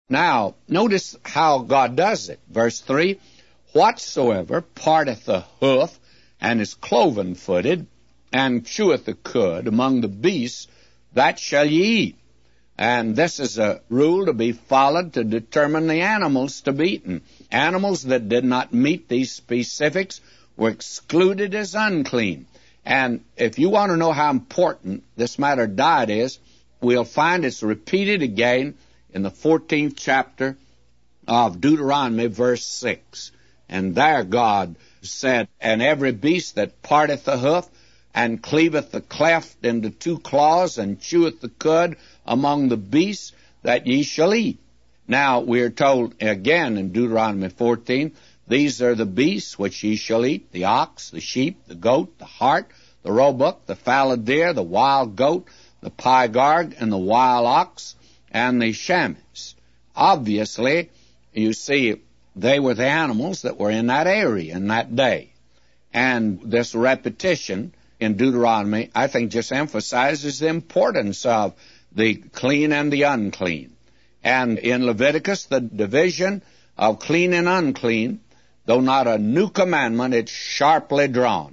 Now, notice how God does it. Verse 3, whatsoever parteth the hoof, and is cloven-footed, and cheweth the cud among the beasts, that shall ye eat. And this is a rule to be followed to determine the animals to be eaten. Animals that did not meet these specifics were excluded as unclean. And if you want to know how important this matter of diet is, we'll find it's repeated again in the 14th chapter of Deuteronomy, verse 6. And there God said, and every beast that parteth the hoof, and cleaveth the cleft into two claws, and cheweth the cud among the beasts, that ye shall eat. Now, we are told again in Deuteronomy 14, these are the beasts which ye shall eat, the ox, the sheep, the goat, the hart, the roebuck, the fallow deer, the wild goat, the pygarg, and the wild ox, and the chamois. Obviously, you see, they were the animals that were in that area in that day. And this repetition in Deuteronomy, I think, just emphasizes the importance of the clean and the unclean. And in Leviticus, the division of clean and unclean, though not a new commandment, it's sharply drawn.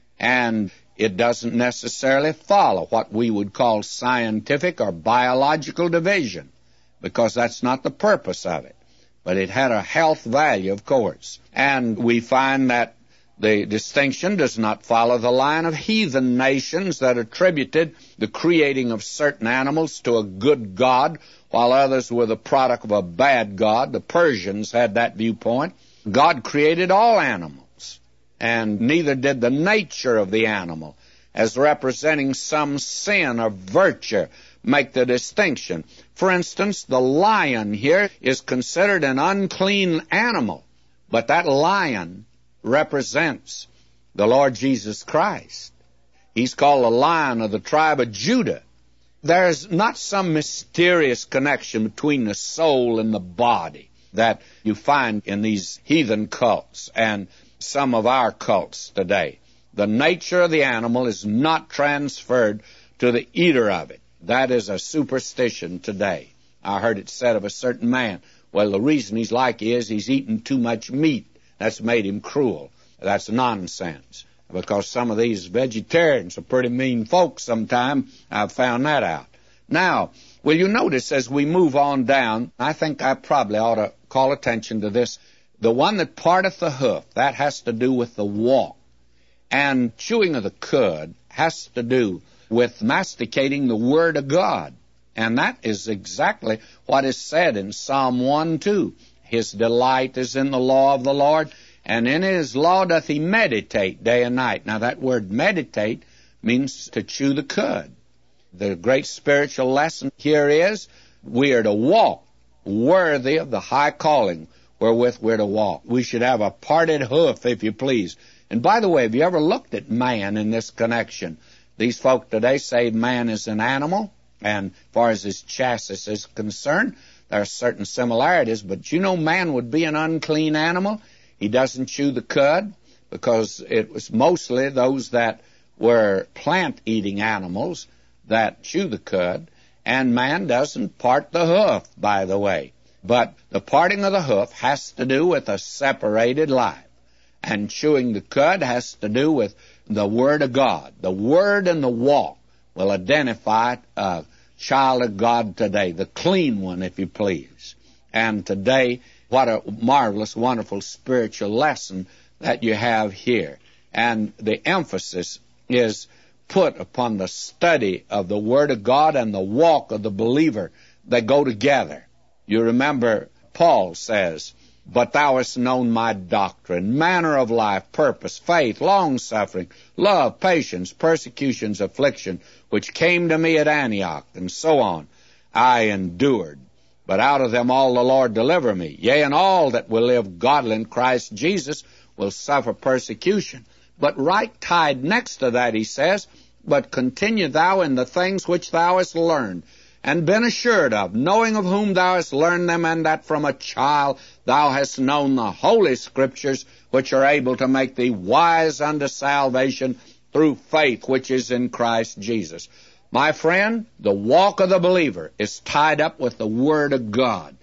And it doesn't necessarily follow what we would call scientific or biological division, because that's not the purpose of it. But it had a health value, of course. And we find that the distinction does not follow the line of heathen nations that attributed the creating of certain animals to a good god, while others were the product of a bad god. The Persians had that viewpoint. God created all animals, and neither did the nature of the animal, as representing some sin or virtue, make the distinction. For instance, the lion here is considered an unclean animal, but that lion represents the Lord Jesus Christ. He's called the Lion of the tribe of Judah. There's not some mysterious connection between the soul and the body that you find in these heathen cults and some of our cults today. The nature of the animal is not transferred to the eater of it. That is a superstition today. I heard it said of a certain man, well, the reason he's like he is he's eaten too much meat. That's made him cruel. That's nonsense, because some of these vegetarians are pretty mean folks sometimes. I've found that out. Now, will you notice as we move on down, I think I probably ought to call attention to this. The one that parteth the hoof, that has to do with the walk. And chewing of the cud has to do with masticating the Word of God. And that is exactly what is said in Psalm 1:2. His delight is in the law of the Lord, and in his law doth he meditate day and night. Now that word meditate means to chew the cud. The great spiritual lesson here is we are to walk worthy of the high calling wherewith we're to walk. We should have a parted hoof, if you please. And by the way, have you ever looked at man in this connection? These folk today say man is an animal, and as far as his chassis is concerned, there are certain similarities, but you know man would be an unclean animal. He doesn't chew the cud, because it was mostly those that were plant-eating animals that chew the cud, and man doesn't part the hoof, by the way. But the parting of the hoof has to do with a separated life, and chewing the cud has to do with the Word of God. The Word and the walk will identify a child of God today, the clean one, if you please. And today, what a marvelous, wonderful spiritual lesson that you have here. And the emphasis is put upon the study of the Word of God and the walk of the believer. They go together. You remember Paul says, but thou hast known my doctrine, manner of life, purpose, faith, long-suffering, love, patience, persecutions, affliction, which came to me at Antioch, and so on. I endured, but out of them all the Lord deliver me. Yea, and all that will live godly in Christ Jesus will suffer persecution. But right tied next to that, he says, but continue thou in the things which thou hast learned, and been assured of, knowing of whom thou hast learned them, and that from a child thou hast known the holy Scriptures, which are able to make thee wise unto salvation through faith which is in Christ Jesus. My friend, the walk of the believer is tied up with the Word of God.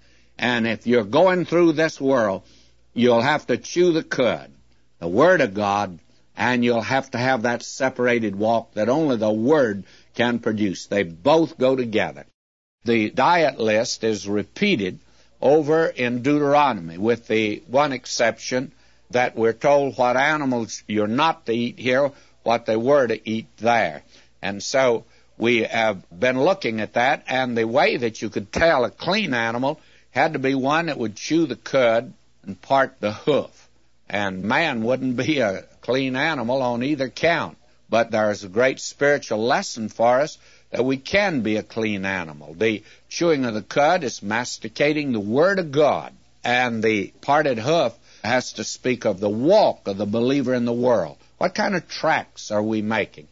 And if you're going through this world, you'll have to chew the cud, the Word of God, and you'll have to have that separated walk that only the Word can produce. They both go together. The diet list is repeated over in Deuteronomy, with the one exception that we're told what animals you're not to eat here, what they were to eat there. And so we have been looking at that, and the way that you could tell a clean animal had to be one that would chew the cud and part the hoof. And man wouldn't be a clean animal on either count. But there's a great spiritual lesson for us that we can be a clean animal. The chewing of the cud is masticating the Word of God, and the parted hoof has to speak of the walk of the believer in the world. What kind of tracks are we making?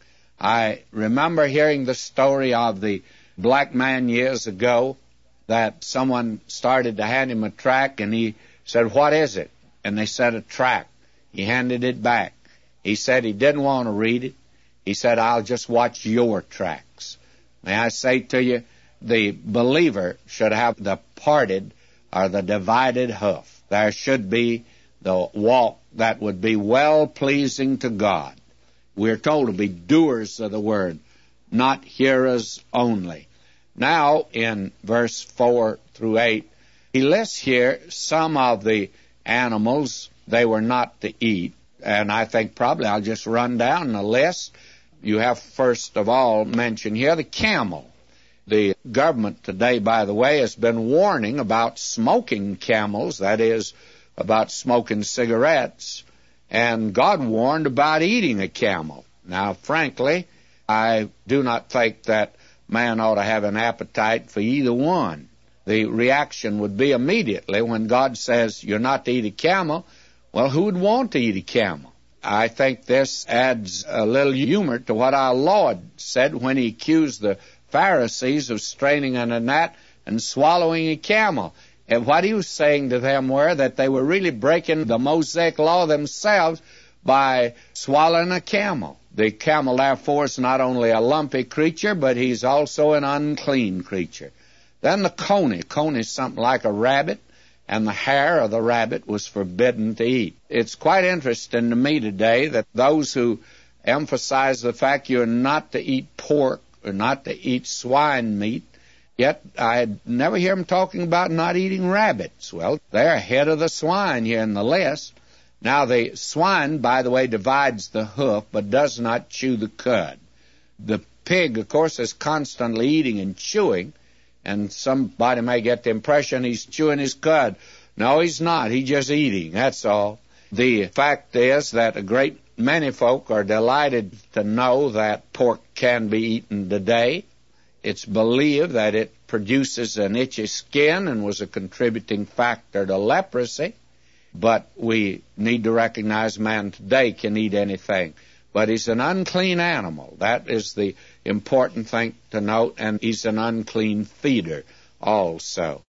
I remember hearing the story of the black man years ago that someone started to hand him a tract, and he said, "What is it?" And they said, "A tract." He handed it back. He said he didn't want to read it. He said, "I'll just watch your tracks." May I say to you, the believer should have the parted or the divided hoof. There should be the walk that would be well-pleasing to God. We're told to be doers of the Word, not hearers only. Now, in verse 4 through 8, he lists here some of the animals they were not to eat, and I think probably I'll just run down the list. You have, first of all, mentioned here the camel. The government today, by the way, has been warning about smoking camels, that is, about smoking cigarettes, and God warned about eating a camel. Now, frankly, I do not think that man ought to have an appetite for either one. The reaction would be immediately when God says you're not to eat a camel, well, who would want to eat a camel? I think this adds a little humor to what our Lord said when he accused the Pharisees of straining in a gnat and swallowing a camel. And what he was saying to them were that they were really breaking the Mosaic law themselves by swallowing a camel. The camel, therefore, is not only a lumpy creature, but he's also an unclean creature. Then the coney. Coney is something like a rabbit, and the hair of the rabbit was forbidden to eat. It's quite interesting to me today that those who emphasize the fact you're not to eat pork or not to eat swine meat, yet I never hear them talking about not eating rabbits. Well, they're ahead of the swine here in the list. Now, the swine, by the way, divides the hoof, but does not chew the cud. The pig, of course, is constantly eating and chewing, and somebody may get the impression he's chewing his cud. No, he's not. He's just eating, that's all. The fact is that a great many folk are delighted to know that pork can be eaten today. It's believed that it produces an itchy skin and was a contributing factor to leprosy. But we need to recognize man today can eat anything. But he's an unclean animal. That is the important thing to note. And he's an unclean feeder also.